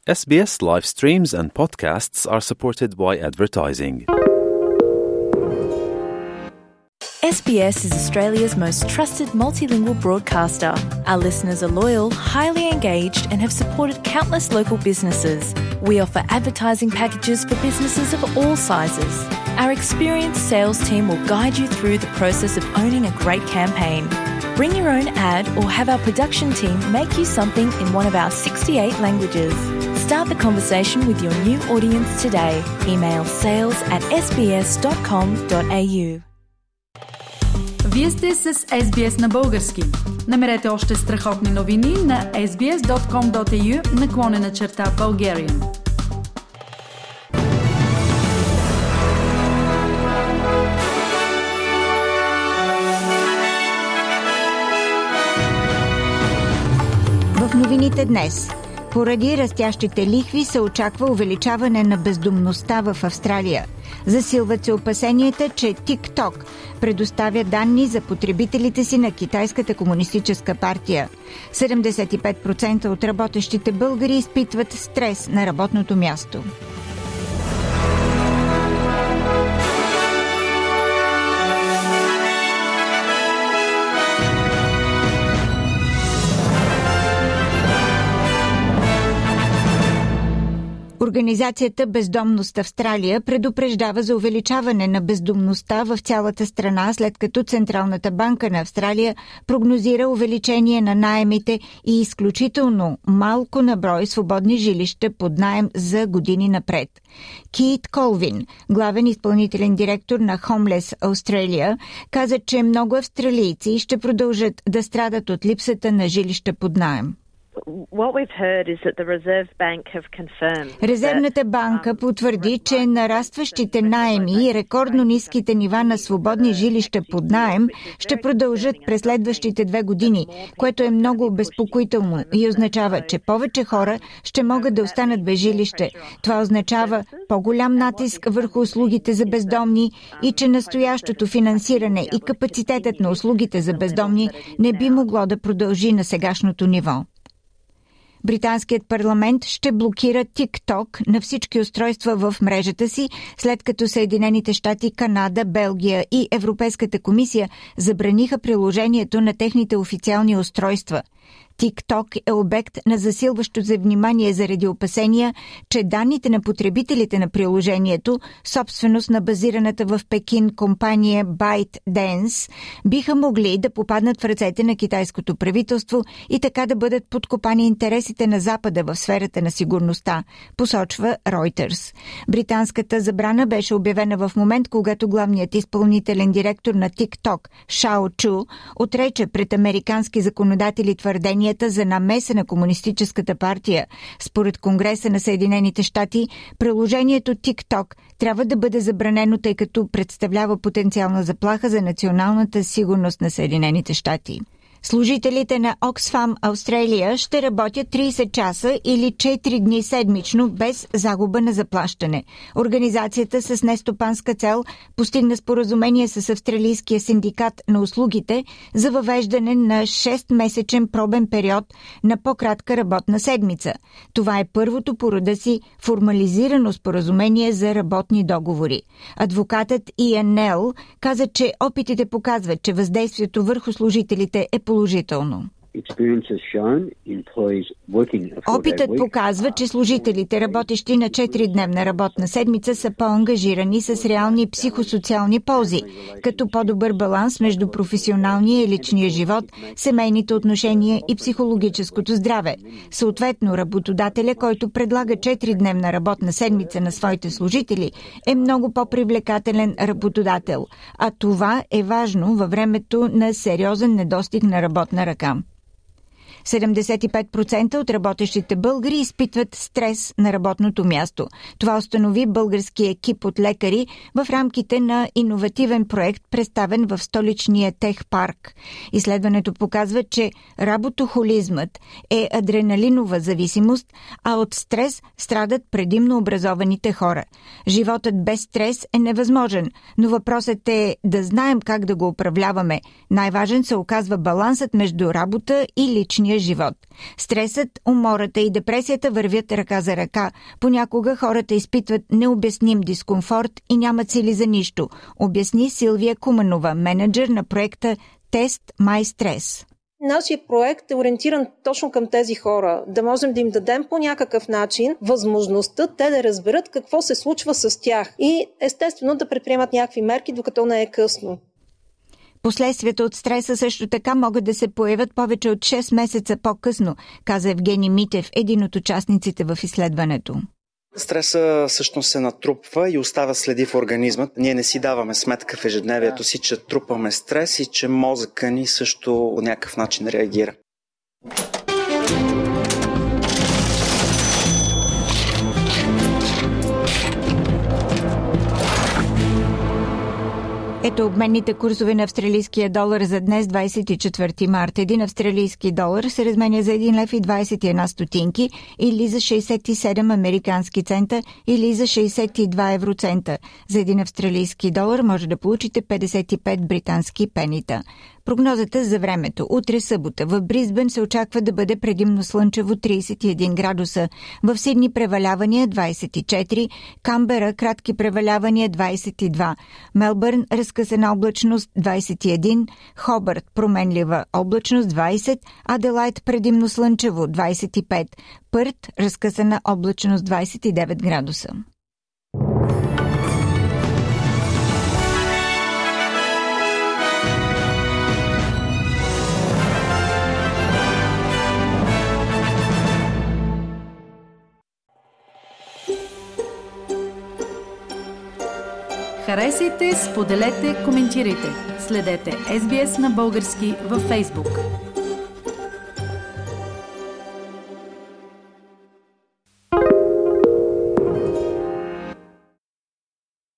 SBS live streams and podcasts are supported by advertising. SBS is Australia's most trusted multilingual broadcaster. Our listeners are loyal, highly engaged and have supported countless local businesses. We offer advertising packages for businesses of all sizes. Our experienced sales team will guide you through the process of owning a great campaign. Bring your own ad or have our production team make you something in one of our 68 languages. Start the conversation with your new audience today. Email sales@sbs.com.au. Вие сте с SBS на български. Намерете още страхотни новини на sbs.com.au/Bulgarian. В новините днес. Поради растящите лихви се очаква увеличаване на бездомността в Австралия. Засилват се опасенията, че TikTok предоставя данни за потребителите си на Китайската комунистическа партия. 75% от работещите българи изпитват стрес на работното място. Организацията Бездомност Австралия предупреждава за увеличаване на бездомността в цялата страна, след като Централната банка на Австралия прогнозира увеличение на наемите и изключително малко на брой свободни жилища под наем за години напред. Кит Колвин, главен изпълнителен директор на Homeless Australia, каза, че много австралийци ще продължат да страдат от липсата на жилища под наем. Резервната банка потвърди, че нарастващите наеми и рекордно ниските нива на свободни жилища под наем ще продължат през следващите 2 години, което е много обезпокоително и означава, че повече хора ще могат да останат без жилище. Това означава по-голям натиск върху услугите за бездомни и че настоящото финансиране и капацитетът на услугите за бездомни не би могло да продължи на сегашното ниво. Британският парламент ще блокира TikTok на всички устройства в мрежата си, след като Съединените щати, Канада, Белгия и Европейската комисия забраниха приложението на техните официални устройства. TikTok е обект на засилващо се внимание заради опасения, че данните на потребителите на приложението, собственост на базираната в Пекин компания ByteDance, биха могли да попаднат в ръцете на китайското правителство и така да бъдат подкопани интересите на Запада в сферата на сигурността, посочва Reuters. Британската забрана беше обявена в момент, когато главният изпълнителен директор на TikTok, Шао Чу, отрече пред американски законодатели твърдения за намеса на Комунистическата партия. Според Конгреса на Съединените щати, приложението TikTok трябва да бъде забранено, тъй като представлява потенциална заплаха за националната сигурност на Съединените щати. Служителите на Oxfam Australia ще работят 30 часа или 4 дни седмично без загуба на заплащане. Организацията с нестопанска цел постигна споразумение с Австралийския синдикат на услугите за въвеждане на 6-месечен пробен период на по-кратка работна седмица. Това е първото по рода си формализирано споразумение за работни договори. Адвокатът Иан Нел каза, че опитите показват, че въздействието върху служителите е положително. Опитът показва, че служителите, работещи на 4-дневна работна седмица, са по-ангажирани с реални психосоциални ползи, като по-добър баланс между професионалния и личния живот, семейните отношения и психологическото здраве. Съответно, работодателя, който предлага 4-дневна работна седмица на своите служители, е много по-привлекателен работодател, а това е важно във времето на сериозен недостиг на работна ръка. 75% от работещите българи изпитват стрес на работното място. Това установи български екип от лекари в рамките на иновативен проект, представен в столичния техпарк. Изследването показва, че работохолизмът е адреналинова зависимост, а от стрес страдат предимно образованите хора. Животът без стрес е невъзможен, но въпросът е да знаем как да го управляваме. Най-важен се оказва балансът между работа и личния ежедневния живот. Стресът, умората и депресията вървят ръка за ръка. Понякога хората изпитват необясним дискомфорт и нямат сили за нищо, обясни Силвия Куманова, менеджер на проекта Тест Май Стрес. Нашия проект е ориентиран точно към тези хора, да можем да им дадем по някакъв начин възможността те да разберат какво се случва с тях и естествено да предприемат някакви мерки, докато не е късно. Последствията от стреса също така могат да се появят повече от 6 месеца по-късно, каза Евгений Митев, един от участниците в изследването. Стреса всъщност се натрупва и оставя следи в организма. Ние не си даваме сметка в ежедневието си, че трупаме стрес и че мозъка ни също по някакъв начин реагира. Ето обменните курсове на австралийския долар за днес, 24 марта. Един австралийски долар се разменя за 1 лев и 21 стотинки или за 67 американски цента или за 62 евроцента. За един австралийски долар може да получите 55 британски пенита. Прогнозата за времето. Утре събота в Бризбен се очаква да бъде предимно слънчево 31 градуса. В Сидни превалявания 24, Камбера кратки превалявания 22, Мелбърн разкъсана облачност 21, Хобърт променлива облачност 20, Аделайд предимно слънчево 25, Пърт разкъсана облачност 29 градуса. Харесайте, споделете, коментирайте. Следете SBS на български във Facebook.